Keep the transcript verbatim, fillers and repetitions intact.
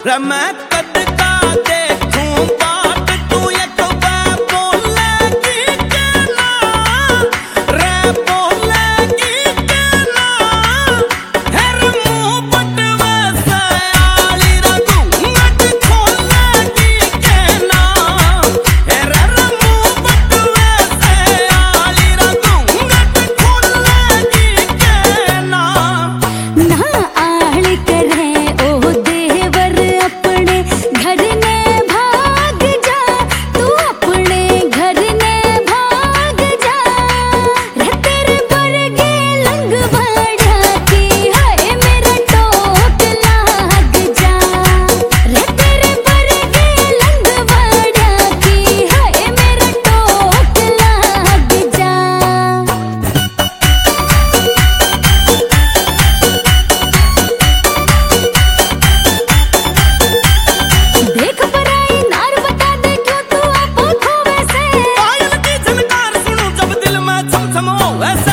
रे मैं कद का देखूं बाट तू एक बार बोलेगी के ना रे बोलेगी के ना हर मुंह बटवे से आली रगू नट खोलेगी के ना हर मुंह बटवे से आली रगू नट खोलेगी के ना ना आड़ करे ओ देवर अपने घर ने भाग जा तू अपने घर ने भाग जा रे तेरे बरगे लंग बड़ा की है मेरा टोक लाग जा रे तेरे बरगे लंग बड़ा की है मेरा टोक लाग जा। देख पराई नार बता दे क्यों तू आप खोवे से पायल की झनकार सुनूं जब दिल में छम छम हो वैसे